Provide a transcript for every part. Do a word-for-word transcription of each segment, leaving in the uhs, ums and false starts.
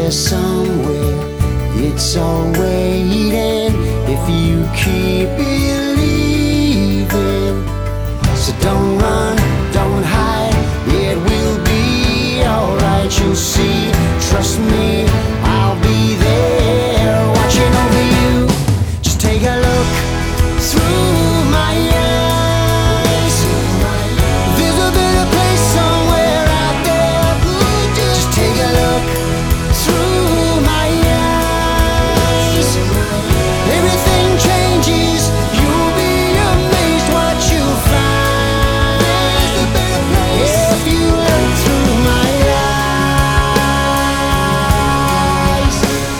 there somewhere, it's all waiting if you keep believing. So don't run, don't hide, it will be alright. You'll see, trust me, I'll be there watching over you. Just take a look through my eyes. There's a better place somewhere out there. Just take a look through my eyes. Everything changes, you'll be amazed what you'll find. If you look through my eyes.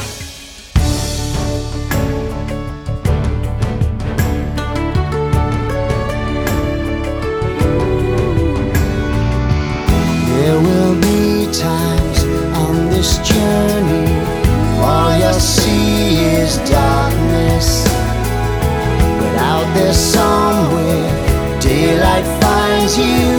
There will be times on this journey all you'll see is darkness, but out there somewhere daylight finds you.